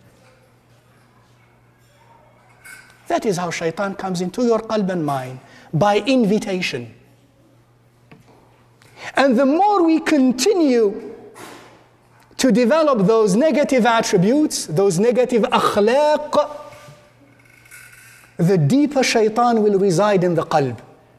[SPEAKER 1] That is how shaitan comes into your qalb and mind, by invitation. And the more we continue to develop those negative attributes, those negative akhlaq, the deeper shaitan will reside in the qalb.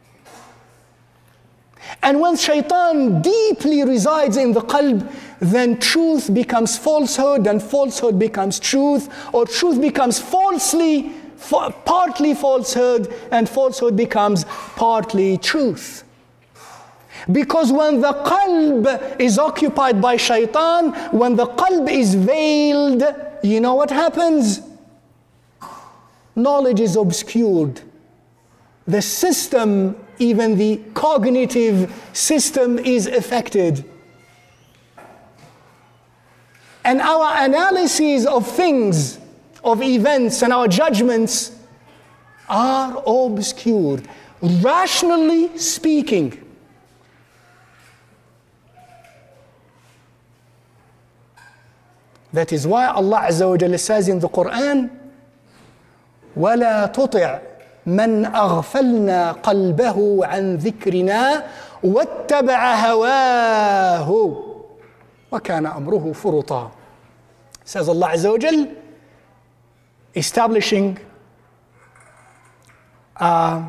[SPEAKER 1] And when shaitan deeply resides in the qalb, then truth becomes falsehood, and falsehood becomes truth, or truth becomes falsely, partly falsehood, and falsehood becomes partly truth. Because when the qalb is occupied by shaitan, when the qalb is veiled, you know what happens? Knowledge is obscured. The system, even the cognitive system, is affected. And our analyses of things, of events, and our judgments are obscured. Rationally speaking, that is why Allah Azza wa Jalla says in the Quran, وَلَا تُطِعْ مَنْ أَغْفَلْنَا قَلْبَهُ عَنْ ذِكْرِنَا وَاتَّبَعَ هَوَاهُ وَكَانَ أَمْرُهُ فُرُطًا. Says Allah Azza wa Jalla, establishing uh,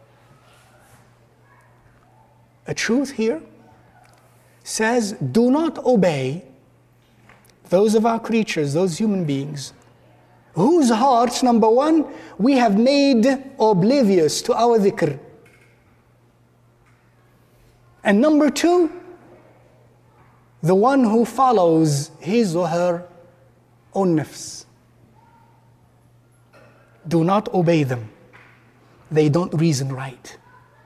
[SPEAKER 1] a truth here, says, do not obey those of our creatures, those human beings, whose hearts, number one, we have made oblivious to our dhikr. And number two, the one who follows his or her own nafs. do not obey them. They don't reason right.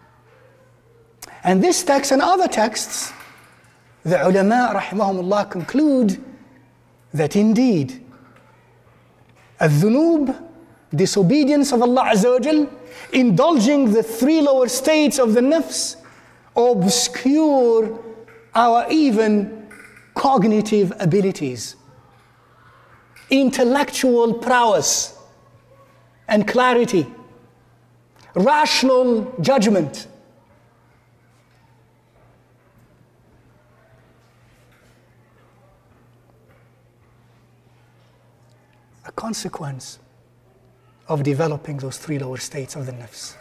[SPEAKER 1] And this text and other texts, the ulama rahimahumullah conclude that indeed, al-dhunub, disobedience of Allah Azza wa Jal, indulging the three lower states of the nafs, obscure our even cognitive abilities, intellectual prowess and clarity, rational judgment. A consequence of developing those three lower states of the nafs.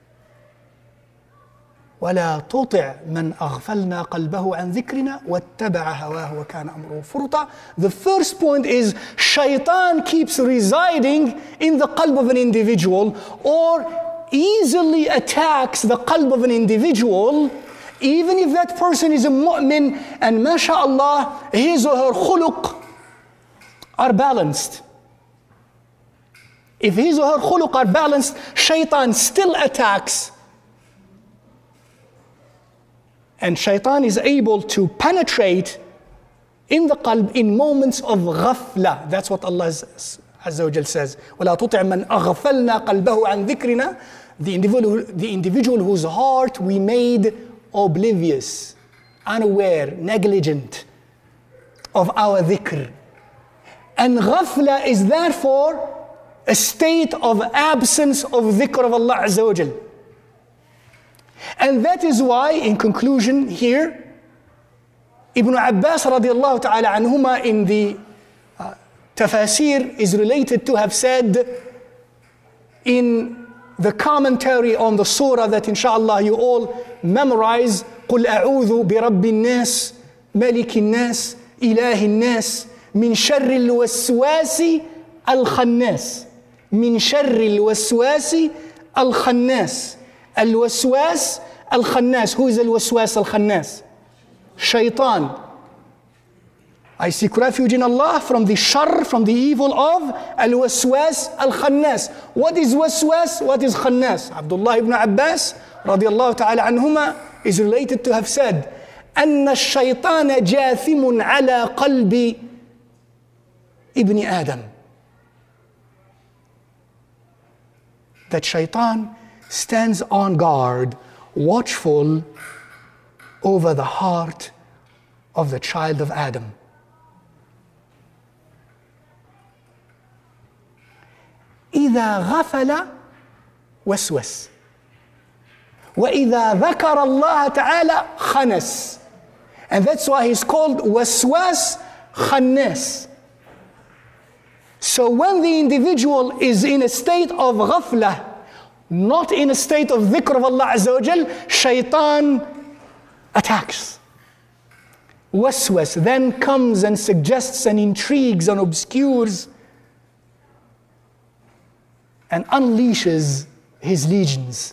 [SPEAKER 1] وَلَا تُطِعْ مَنْ أَغْفَلْنَا قَلْبَهُ عَنْ ذِكْرِنَا وَاتَّبَعَ هَوَاهُ وَكَانَ أَمْرُهُ فُرُطًا. The first point is shaitan keeps residing in the qalb of an individual, or easily attacks the qalb of an individual, even if that person is a mu'min and masha'Allah his or her khuluq are balanced. If his or her khuluq are balanced, shaitan still attacks. And shaitan is able to penetrate in the qalb in moments of ghafla. That's what Allah Azza wa Jal says. وَلَا تُطِعْ مَنْ أَغْفَلْنَا قَلْبَهُ عَنْ ذِكْرِنَا. The individual, the individual whose heart we made oblivious, unaware, negligent of our dhikr. And ghafla is therefore a state of absence of dhikr of Allah Azza wa Jal. And that is why, in conclusion here, Ibn Abbas radiallahu ta'ala anhuma in the uh, tafasir is related to have said in the commentary on the surah that inshallah you all memorize, قُلْ أَعُوذُ بِرَبِّ النَّاسِ مَلِكِ النَّاسِ إِلَهِ النَّاسِ مِنْ شَرِّ الْوَسْوَاسِ الْخَنَّاسِ مِنْ شَرِّ الْوَسْوَاسِ الْخَنَّاسِ. Al-waswas al-khannas. Who is al-waswas al-khannas? Shaitan. I seek refuge in Allah from the shar, from the evil of al-waswas al-khannas. What is waswas? What is khannas? Abdullah ibn Abbas radiallahu ta'ala anhuma is related to have said, أن الشيطان جاثم على قلب ابن آدم. That shaitan stands on guard, watchful over the heart of the child of Adam. إذا غفل وسوس وإذا ذكر الله تعالى خنس. And that's why he's called waswas khannas. So when the individual is in a state of ghaflah, not in a state of dhikr of Allah Azza wa Jal, shaitan attacks. Waswas then comes and suggests and intrigues and obscures and unleashes his legions.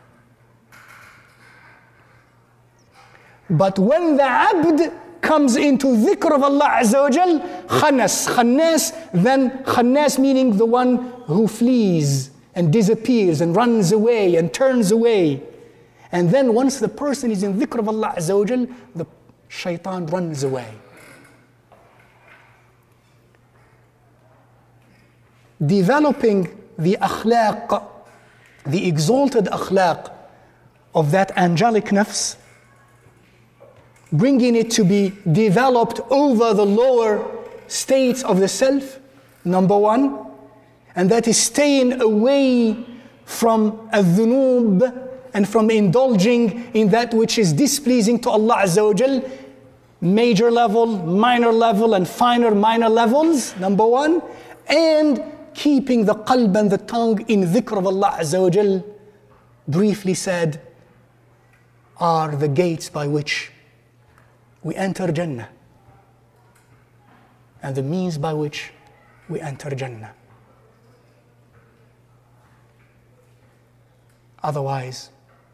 [SPEAKER 1] But when the abd comes into dhikr of Allah Azza wa Jal, khanas, khannas, then khannas meaning the one who flees and disappears and runs away and turns away. And then once the person is in dhikr of Allah Azza wa Jal, the shaitan runs away. Developing the akhlaq, the exalted akhlaq of that angelic nafs, bringing it to be developed over the lower states of the self, number one. And that is staying away from al-dhunub and from indulging in that which is displeasing to Allah Azza wa Jal, major level, minor level, and finer minor levels, number one. And keeping the qalb and the tongue in dhikr of Allah Azza wa Jal, briefly said, are the gates by which we enter Jannah, and the means by which we enter Jannah. Otherwise,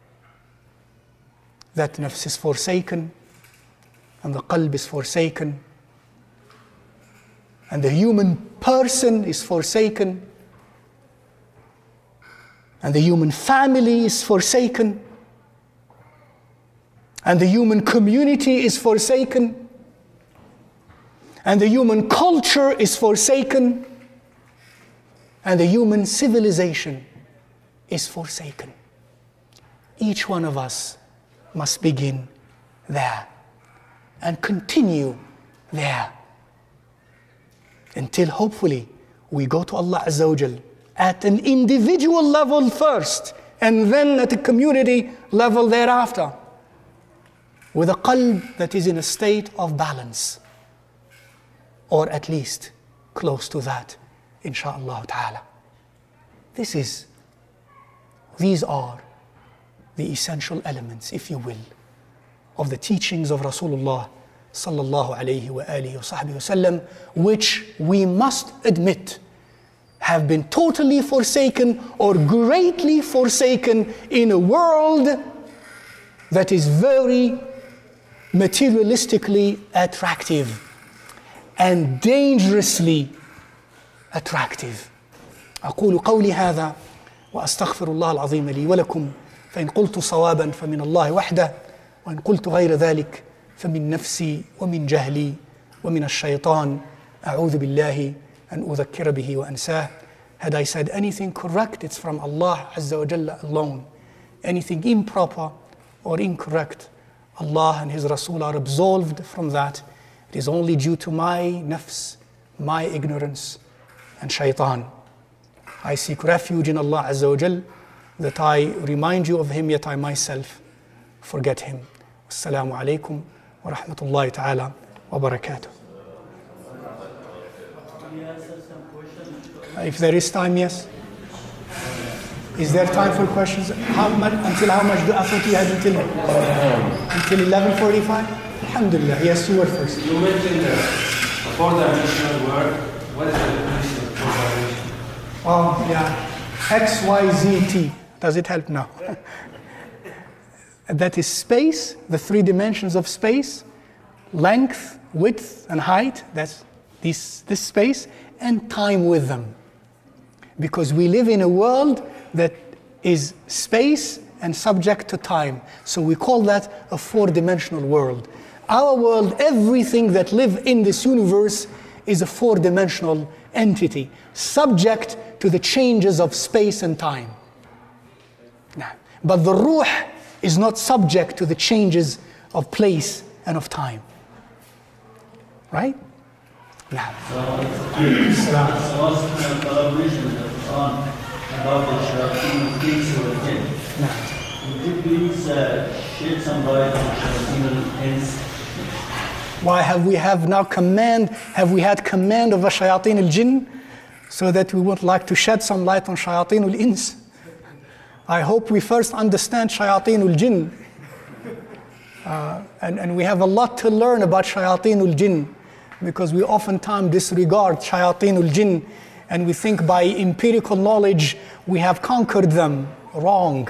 [SPEAKER 1] that nafs is forsaken, and the qalb is forsaken, and the human person is forsaken, And the human family is forsaken. And the human community is forsaken. And the human culture is forsaken. And the human civilization is forsaken. Each one of us must begin there and continue there until hopefully we go to Allah Azza wa Jal at an individual level first and then at a community level thereafter, with a qalb that is in a state of balance, or at least close to that, insha'Allah ta'ala. This is, these are the essential elements, if you will, of the teachings of Rasulullah sallallahu alayhi wa alihi wa sahbihi wasallam, which we must admit have been totally forsaken or greatly forsaken in a world that is very materialistically attractive and dangerously attractive. أقول قولي هذا وأستغفر الله العظيم لي ولكم، فإن قلت صوابا فمن الله وحده، وإن قلت غير ذلك فمن نفسي ومن جهلي ومن الشيطان، أعوذ بالله أن أذكر به وأنساه. Had I said anything correct, it's from Allah Azza wa Jalla alone. Anything improper or incorrect, Allah and His Rasul are absolved from that. It is only due to my nafs, my ignorance, and shaitan. I seek refuge in Allah Azza wa Jal, that I remind you of Him, yet I myself forget Him. Assalamu alaikum wa rahmatullahi ta'ala wa barakatuh. If there is time, yes. Is there time for questions? How much, until how much do I thought you had until? Until eleven forty-five? Alhamdulillah. Yes, you were first.
[SPEAKER 2] You mentioned the four-dimensional world. What is the definition of four-dimensional?
[SPEAKER 1] Oh, yeah. X, Y, Z, T. Does it help now? That is space, the three dimensions of space, length, width, and height. That's this, this space, and time with them. Because we live in a world that is space and subject to time. So we call that a four-dimensional world. Our world, everything that lives in this universe is a four-dimensional entity, subject to the changes of space and time. Nah. But the ruh is not subject to the changes of place and of time. Right? Nah.
[SPEAKER 3] About the shayateen al-ins wal-jinn. Would you please uh, shed some light on shayateen al-ins?
[SPEAKER 1] Why have we have now command, have we had command of a shayateen al-jinn, so that we would like to shed some light on shayateen al-ins? I hope we first understand shayateen al-jinn. Uh, and, and we have a lot to learn about shayateen al-jinn, because we oftentimes disregard shayateen al-jinn, and we think by empirical knowledge we have conquered them. Wrong.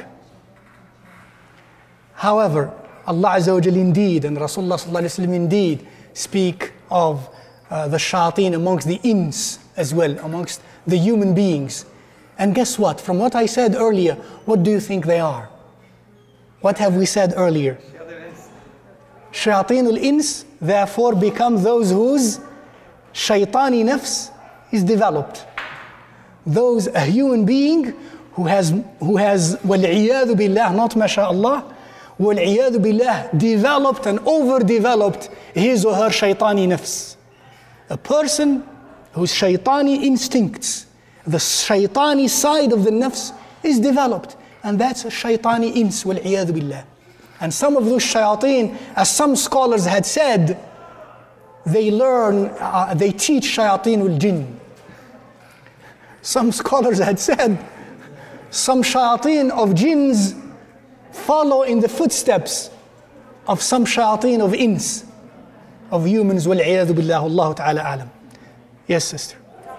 [SPEAKER 1] However, Allah Azza wa Jal indeed and Rasulullah Sallallahu Alaihi Wasallam indeed speak of uh, the shayateen amongst the ins as well, amongst the human beings. And guess what? From what I said earlier, what do you think they are? What have we said earlier? Shayateen al-ins therefore become those whose shaitani nafs is developed. Those, a human being who has, who has, wal-'iyadhu billah, not masha'Allah, wal-'iyadhu billah, developed and overdeveloped his or her shaitani nafs. A person whose shaitani instincts, the shaitani side of the nafs is developed. And that's a shaitani ins, wal-'iyadhu billah. And some of those shayateen, as some scholars had said, they learn, uh, they teach shayateen al-jinn. Some scholars had said, some shayateen of jinns follow in the footsteps of some shayateen of ins, of humans, wal-'iyadhu billah, Allahu ta'ala a'lam. Yes, sister.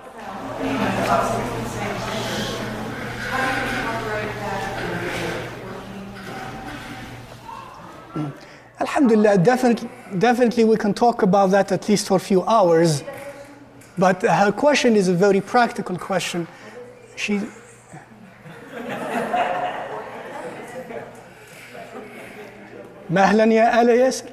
[SPEAKER 1] Mm. Alhamdulillah, definitely, definitely we can talk about that at least for a few hours. But her question is a very practical question. She, مهلا يا آل ياسر.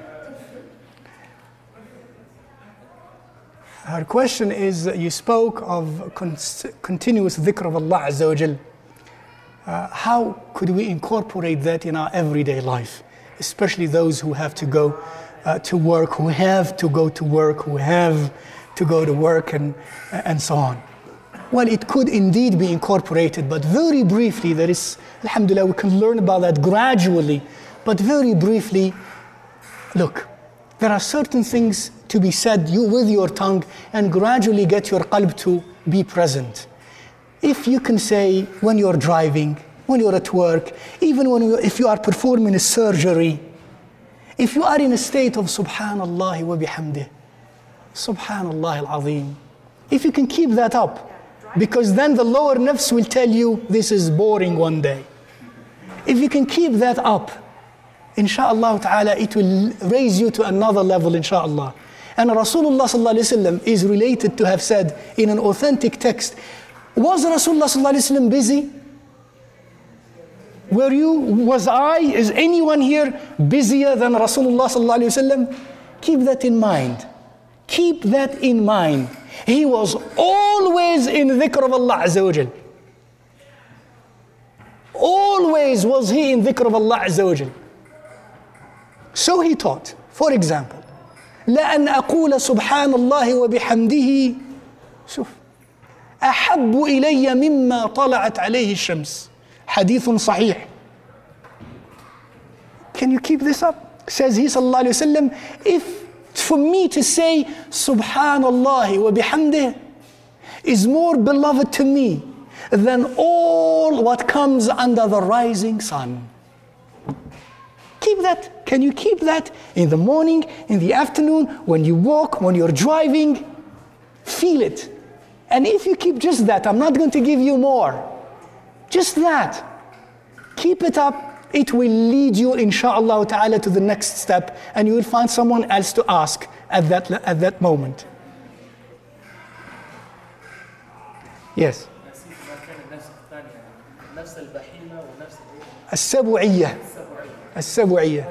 [SPEAKER 1] Her question is, you spoke of con- continuous dhikr of Allah Azza wa Jal. Uh, how could we incorporate that in our everyday life, especially those who have to go uh, to work, who have to go to work, who have to go to work and, and so on? Well, it could indeed be incorporated, but very briefly, there is, alhamdulillah, we can learn about that gradually, but very briefly, look, there are certain things to be said you, with your tongue and gradually get your qalb to be present. If you can say when you're driving, when you're at work, even when you, if you are performing a surgery, if you are in a state of subhanallah wa bihamdih, subhanallah al-azim, if you can keep that up, because then the lower nafs will tell you this is boring one day. If you can keep that up, insha'Allah ta'ala, it will raise you to another level, insha'Allah. And Rasulullah sallallahu alayhi wa sallam is related to have said in an authentic text, was Rasulullah sallallahu alayhi wa sallam busy? Were you, was I, is anyone here busier than Rasulullah sallallahu alayhi wa sallam? Keep that in mind. Keep that in mind. He was always in dhikr of Allah Azza wa Jal. Always was he in dhikr of Allah Azza wa Jal. So he taught, for example, لأن أقول سبحان الله وبحمده شوف أحب إلي مما طلعت عليه الشمس. حديث صحيح. Can you keep this up? Says he sallallahu alayhi wa sallam, if for me to say Subhanallah wa bihamdih is more beloved to me than all what comes under the rising sun. Keep that. Can you keep that in the morning, in the afternoon, when you walk, when you're driving? Feel it. And if you keep just that, I'm not going to give you more. Just that. Keep it up. It will lead you, insha'Allah ta'ala, to the next step, and you will find someone else to ask at that, at that moment. Yes. السبوعية. السبوعية.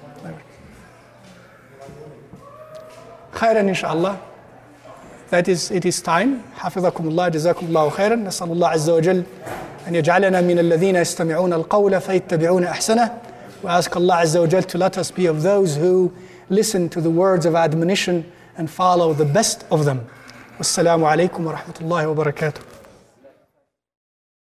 [SPEAKER 1] خيرا إن شاء الله. That is, it is time. حفظكم الله, جزاكم الله خيرا. نسأل الله عز وجل أن يجعلنا من الذين يستمعون القول فيتبعون أحسنه. We ask Allah Azza wa Jal to let us be of those who listen to the words of admonition and follow the best of them. Wassalamu alaikum wa rahmatullahi wa barakatuh.